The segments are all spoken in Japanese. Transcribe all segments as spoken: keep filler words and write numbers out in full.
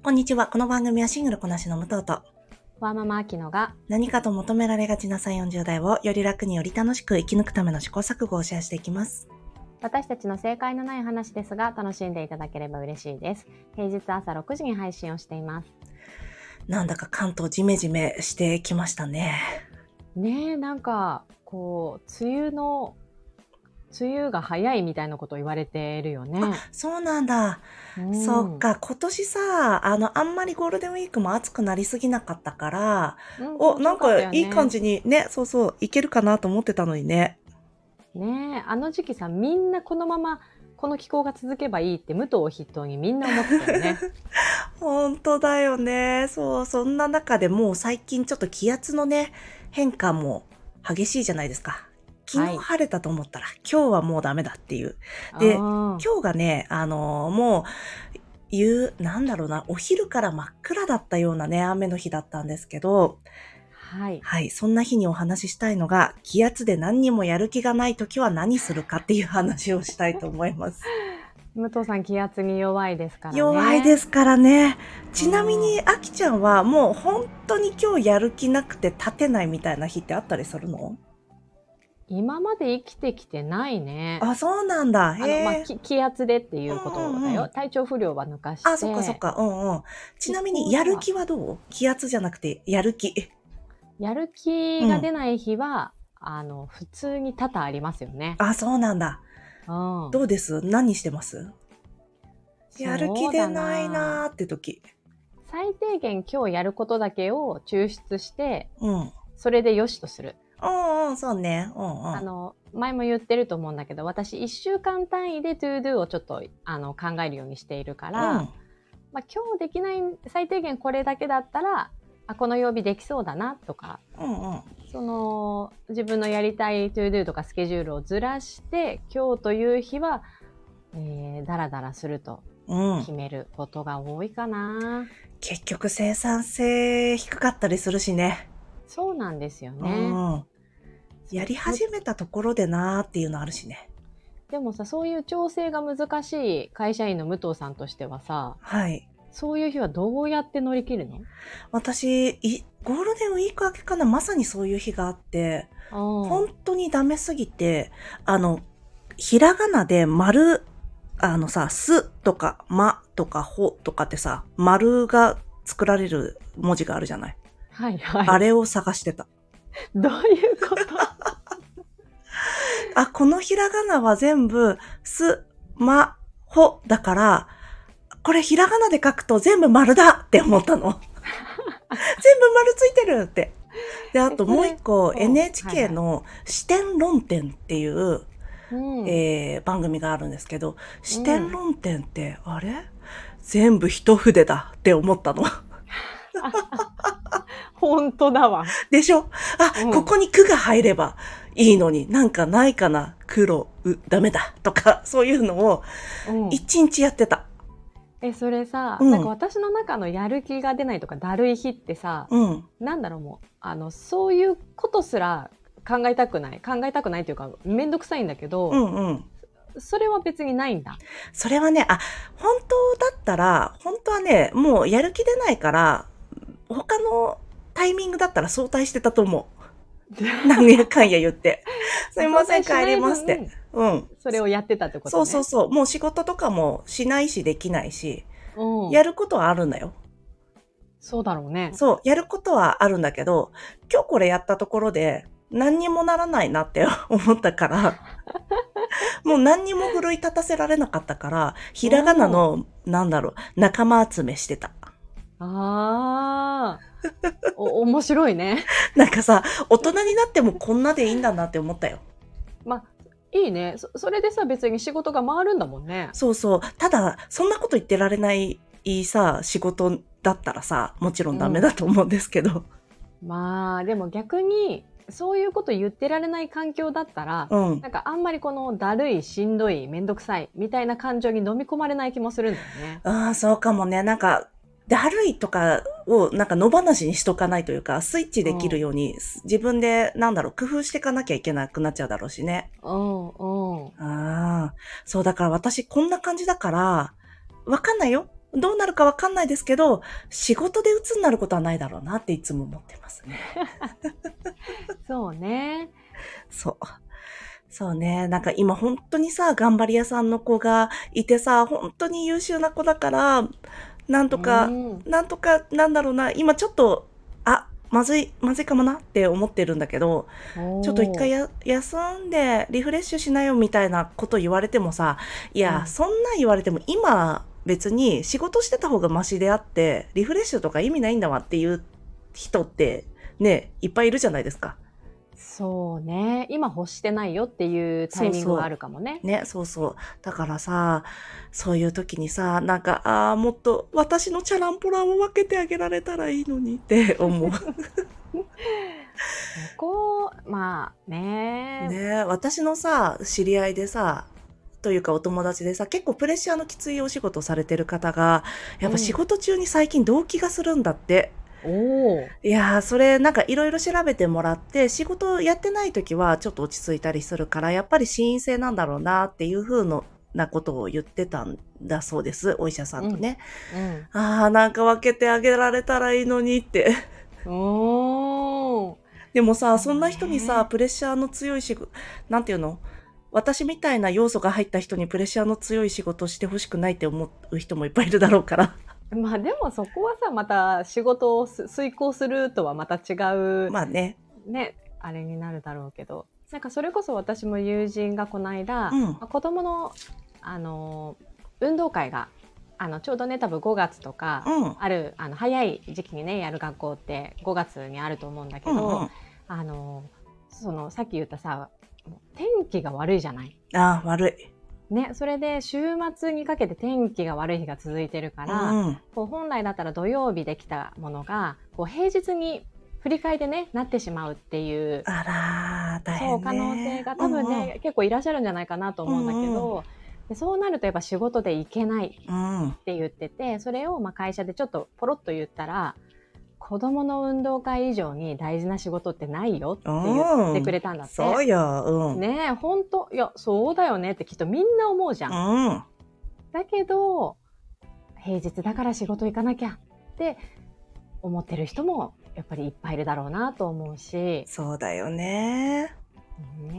こんにちは。この番組はシングルこなしの武藤と、 ワーママアキノが何かと求められがちなさんじゅう、よんじゅう代をより楽により楽しく生き抜くための試行錯誤をシェアしていきます。 私たちの正解のない話ですが、楽しんでいただければ嬉しいです。平日朝ろくじに配信をしています。 なんだか関東ジメジメしてきましたね。 ねえ、なんかこう梅雨の梅雨が早いみたいなことを言われているよね。 あ、そうなんだ。 うん、 そっか、今年さ、あの、あんまりゴールデンウィークも暑くなりすぎなかったから、 うん、 お、なんかいい感じじにね、そうそう、いけるかなと思ってたのにね。 ねえ、あの時期さ、みんなこのままこの気候が続けばいいって武藤を筆頭にみんな思ってたよね。 本当だよね。そう、そんな中でもう最近ちょっと気圧のね、変化も激しいじゃないですか。昨日晴れたと思ったら、はい、今日はもうダメだっていう。で、今日がね、あのー、もう、夕、なんだろうな、お昼から真っ暗だったようなね、雨の日だったんですけど、 はい。 はい。そんな日にお話ししたいのが、気圧で何にもやる気がないときは何するかっていう話をしたいと思います。 武藤さん気圧に弱いですからね。 弱いですからね。ちなみに、あきちゃんはもう本当に今日やる気なくて立てないみたいな日ってあったりするの？ 今まで生きてきてないね。 あ、そうなんだ。へあの、まあ、気、気圧でっていうことだよ。うんうんうん、体調不良は抜かして。 あ、そっかそっか。うんうん。ちなみに、やる気はどう？気圧じゃなくて、やる気。 やる気が出ない日は、うん、あの、普通に多々ありますよね。 あ、そうなんだ。 うん、 どうです？何してます？やる気出ないなーって時。 最低限今日やることだけを抽出して、 うん、 それでよしとする。 うんうん、そうね。うんうん。 あの、前も言ってると思うんだけど、私いっしゅうかん単位で to do をちょっとあの考えるようにしているから、うん、まあ、今日できない最低限これだけだったら、あ、この曜日できそうだなとか、 うんうん、 その自分のやりたい to do とかスケジュールをずらして、今日という日は、えー、だらだらすると決めることが多いかな。うん、 結局生産性低かったりするしね。 そうなんですよね。うん、 やり始めたところでなーっていうのあるしね。 でもさ、そういう調整が難しい会社員の武藤さんとしてはさ、 はい。 そういう日はどうやって乗り切るの？ 私、いゴールデンウィーク明けかな、まさにそういう日があって、本当にダメすぎて、あの、ひらがなで丸、あのさ、すとかまとかほとかってさ、丸が作られる文字があるじゃない。 はいはい。 あれを探してた。 どういうこと？ あ、このひらがなは全部、す、ま、ほだから、これひらがなで書くと全部丸だって思ったの。全部丸ついてるって。で、あともう一個 エヌエイチケー の視点論点っていう、うんえー、番組があるんですけど、視点論点って、うん、あれ全部一筆だって思ったの。 本当だわ。 でしょ？あ、うん、ここに句が入ればいいのに、なんかないかな、黒、う、ダメだとか、そういうのを一日やってた。 うん、え、それさ、うん、なんか私の中のやる気が出ないとかだるい日ってさ、うん、なんだろうもう、あの、そういうことすら考えたくない。考えたくないというか、めんどくさいんだけど、うんうん、それは別にないんだ。 それはね、あ、本当だったら、本当はね、もうやる気出ないから、他のタイミングだったら早退してたと思う。何やかんや言って。すいません、帰りますって。 うん。それをやってたってことね。 そうそうそう。もう仕事とかもしないしできないし、うん、やることはあるんだよ。 そうだろうね。 そう、やることはあるんだけど、今日これやったところで何にもならないなって思ったから、もう何にも奮い立たせられなかったから、ひらがなの、なんだろう、仲間集めしてた。 ああ、お、面白いね。 なんかさ、大人になってもこんなでいいんだなって思ったよ。 まあ、いいね。そ、それでさ、別に仕事が回るんだもんね。 そうそう。ただ、そんなこと言ってられないさ、仕事だったらさ、もちろんダメだと思うんですけど。 うん、まあ、でも逆に、そういうこと言ってられない環境だったら、うん、なんかあんまりこのだるい、しんどい、めんどくさいみたいな感情に飲み込まれない気もするんだよね。 ああ、そうかもね。なんか、だるいとかをなんか野放しにしとかないというか、スイッチできるように、うん、自分でなんだろう、工夫していかなきゃいけなくなっちゃうだろうしね。 うんうん。 ああ、そうだから私こんな感じだから、わかんないよ。 どうなるかわかんないですけど、仕事で鬱になることはないだろうなっていつも思ってますね。 そうね。 そう。そうね。なんか今本当にさ、頑張り屋さんの子がいてさ、本当に優秀な子だから、なんとか、なんとか、なんだろうな、今ちょっと、あ、まずい、まずいかもなって思ってるんだけど、ちょっと一回や休んでリフレッシュしなよみたいなこと言われてもさ、いや、うん、そんな言われても今別に仕事してた方がマシであって、リフレッシュとか意味ないんだわっていう人ってね、いっぱいいるじゃないですか。 そうね。今欲してないよっていうタイミングがあるかもね。 そうそうね、そうそう。だからさ、そういう時にさ、なんか、ああ、もっと私のチャランポラを分けてあげられたらいいのにって思う。そこ、まあね。 ね、私のさ、知り合いでさ、というかお友達でさ、結構プレッシャーのきついお仕事をされてる方が、やっぱ仕事中に最近動悸がするんだって。 おいやー、それなんかいろいろ調べてもらって、仕事やってない時はちょっと落ち着いたりするから、やっぱり心因性なんだろうなっていう風なことを言ってたんだそうです。お医者さんとね。うんうん、ああ、なんか分けてあげられたらいいのにって。 おー。 でもさ、そんな人にさ、プレッシャーの強い仕事、なんていうの？私みたいな要素が入った人にプレッシャーの強い仕事をしてほしくないって思う人もいっぱいいるだろうから。 まあでもそこはさ、また仕事を遂行するとはまた違う、 まあね。 ね、あれになるだろうけど。なんかそれこそ私も友人がこの間、うん、まあ、子供の、あの、運動会が、あの、ちょうどね、多分ごがつとか、うん、ある、あの、早い時期にね、やる学校ってごがつにあると思うんだけど、うんうん、あの、その、さっき言ったさ、天気が悪いじゃない？ ああ、悪い。 ね、それで週末にかけて天気が悪い日が続いてるから、うん、こう本来だったら土曜日できたものがこう平日に振り替えでねなってしまうっていうあら大変、ね、 そう可能性が多分ね、うんうん、結構いらっしゃるんじゃないかなと思うんだけど、うんうん、でそうなるとやっぱ仕事で行けないって言ってて、うん、それをまあ会社でちょっとポロッと言ったら子供の運動会以上に大事な仕事ってないよって言ってくれたんだって。 そうよ。うん。 ねえ、ほんと、いや、そうだよねってきっとみんな思うじゃん。うん。だけど、平日だから仕事行かなきゃって思ってる人もやっぱりいっぱいいるだろうなと思うし。 そうだよね。うん。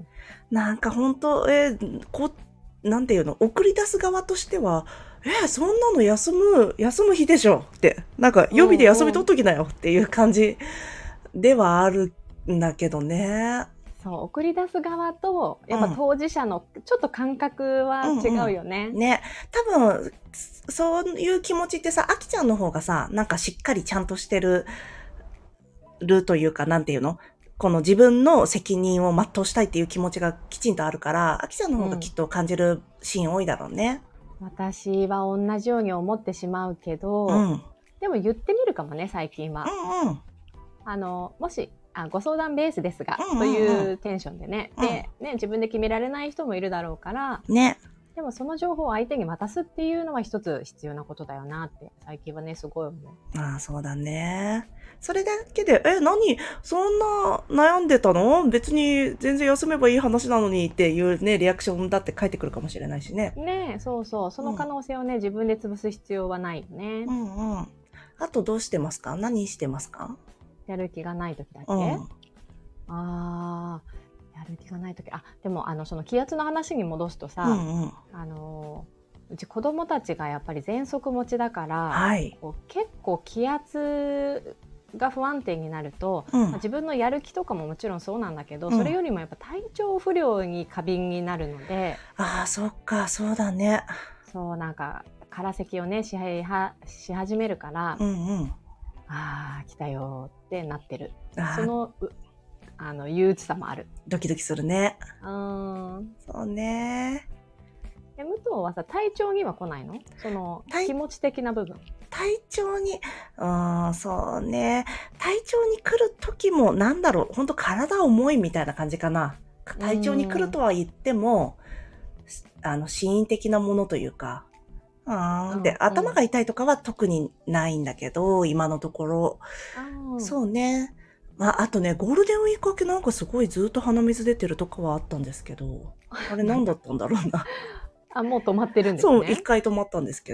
なんかほんと、えー、こ、なんていうの、送り出す側としては、えー、そんなの休む、休む日でしょって、なんか予備で休み取っときなよっていう感じではあるんだけどね。 そう、送り出す側と、やっぱ当事者のちょっと感覚は違うよね。 うんうん、ね。多分、そういう気持ちってさ、あきちゃんの方がさ、なんかしっかりちゃんとしてる、るというか、なんていうの？この自分の責任を全うしたいっていう気持ちがきちんとあるから、あきちゃんの方がきっと感じるシーン多いだろうね。 うん、私は同じように思ってしまうけど、うん、でも言ってみるかもね、最近は。うんうん、あの、もし、あご相談ベースですが、うんうんうん、というテンションでね、うん、で、ね、自分で決められない人もいるだろうから、 ね。 でもその情報を相手に渡すっていうのは一つ必要なことだよなって最近はねすごい思う。 ああ、そうだね。それだけで、え、何そんな悩んでたの？別に全然休めばいい話なのにっていうね、リアクションだって返ってくるかもしれないしね。 ねえ、そうそう。その可能性をね、うん、自分で潰す必要はないよね。 うんうん。あとどうしてますか？何してますか？ やる気がない時だっけ？うん、ああ。やる気がないとき、あ、でもあのその気圧の話に戻すとさ、うんうん、あのうち子供たちがやっぱり喘息持ちだから、はい、こう結構気圧が不安定になると、うんまあ、自分のやる気とかももちろんそうなんだけど、うん、それよりもやっぱ体調不良に過敏になるので、 ああそっかそうだね。 そうなんか空咳をねしはし始めるから、うんうん、ああ来たよってなってる。そのあの憂鬱さもある。 ドキドキするね。うん。そうね。 え、武藤はさ、体調には来ないの？その気持ち的な部分。 体調に、うん、そうね。体調に来る時もなんだろう、本当体重いみたいな感じかな。体調に来るとは言っても、あの心因的なものというか。うん、で、うん、頭が痛いとかは特にないんだけど、今のところ。うん、そうね。まあ、あとね、ゴールデンウィーク明けなんかすごいずっと鼻水出てるとかはあったんですけど、あれ何だったんだろうな。 あ、もう止まってるんですね。 そう、一回止まったんですけど。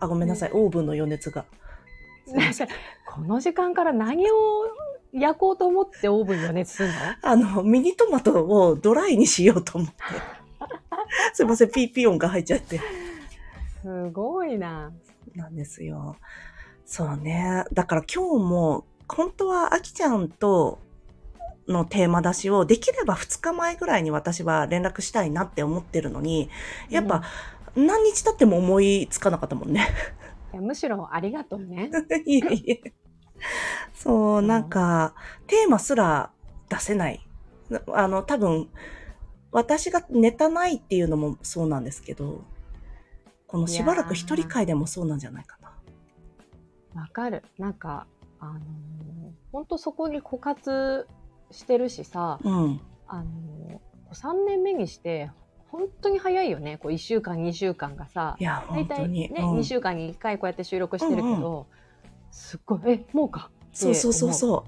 あ、ごめんなさい。オーブンの余熱が。 この時間から何を焼こうと思ってオーブン余熱するの？ あの、ミニトマトをドライにしようと思って。すいません、ピーピー音が入っちゃって。 すごいな。 なんですよ。そうね。だから今日も、本当はあきちゃんとのテーマ出しをできればふつかまえぐらいに私は連絡したいなって思ってるのに、やっぱ何日経っても思いつかなかったもんね。 いやむしろありがとうね。 いえいえ。そう、なんか、テーマすら出せない。あの、多分、私がネタないっていうのもそうなんですけど、このしばらく一人会でもそうなんじゃないかな。 わかる。なんか、あのー、本当そこに枯渇してるしさ、うん、あのー、さんねんめにして、本当に早いよね。こういっしゅうかん、にしゅうかんがさ、 いや、本当に。 大体ね、うん、にしゅうかんにいっかいこうやって収録してるけど、うんうん、すっごい、え、もうかってそうそうそうそう。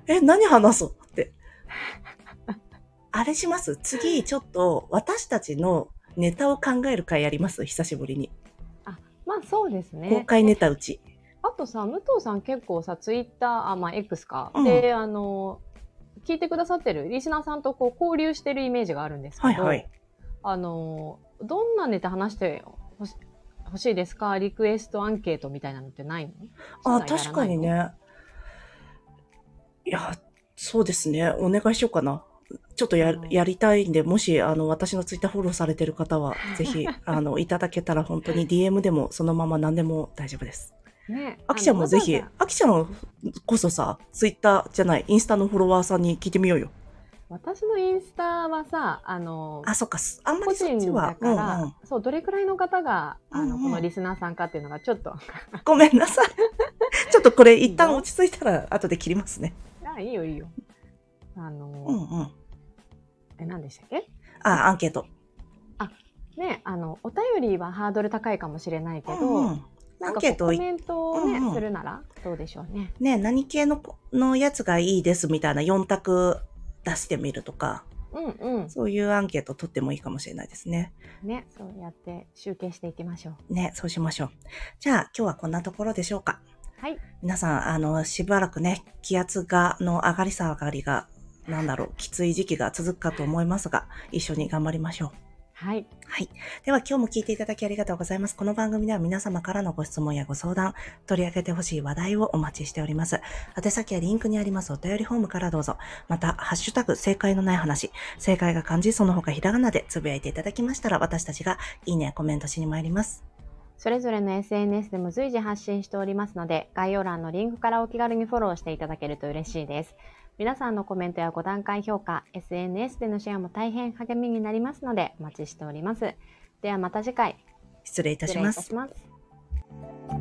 え、何話そうって。あれします次、ちょっと私たちのネタを考える会やります久しぶりに。 あ、まあそうですね。 公開ネタうち。 あとさ、武藤さん結構さ、ツイッター、あ、まあ X か。うん、で、あの、聞いてくださってるリスナーさんとこう交流してるイメージがあるんですけど、はいはい、あの、どんなネタ話してほし欲しいですか？リクエストアンケートみたいなのってないの？ あ、確かにね。いや、そうですね。お願いしようかな。ちょっとや、やりたいんで、もし、あの、私のツイッターフォローされてる方は、ぜひ、あの、いただけたら本当に ディーエム でもそのまま何でも大丈夫です。ね。あきちゃんもぜひ、あきちゃんこそさ、ツイッターじゃない、インスタのフォロワーさんに聞いてみようよ。 私のインスタはさ、あの、 あ、そっか、あんまりそっちは。 個人だから、うんうん、そう、どれくらいの方が、あの、うんうん、このリスナーさんかっていうのがちょっと。 ごめんなさい。ちょっとこれ一旦落ち着いたら後で切りますね。 あ、いいよいいよ。あの、 うんうん。 え、何でしたっけ？ あ、アンケート。 あ、ね、あの、お便りはハードル高いかもしれないけど、うんうん、なんかコメントをね、うんうん、するならどうでしょうね。 ね、何系の、のやつがいいですみたいなよん択出してみるとか、うんうん、そういうアンケート取ってもいいかもしれないですね。 ね、そうやって集計していきましょう。 ね、そうしましょう。じゃあ今日はこんなところでしょうか。 はい。 皆さん、あの、しばらくね、気圧が、の上がり下がりが、なんだろう、きつい時期が続くかと思いますが、一緒に頑張りましょう。 はい。 はい。では今日も聞いていただきありがとうございます。この番組では皆様からのご質問やご相談、取り上げてほしい話題をお待ちしております。宛先はリンクにありますお便りフォームからどうぞ。また、ハッシュタグ正解のない話、正解が漢字その他ひらがなでつぶやいていただきましたら、私たちがいいね、コメントしに参ります。 それぞれの エスエヌエス でも随時発信しておりますので、概要欄のリンクからお気軽にフォローしていただけると嬉しいです。皆さんのコメントやご段階評価、エスエヌエス でのシェアも大変励みになりますのでお待ちしております。ではまた次回。 失礼いたします。 失礼いたします。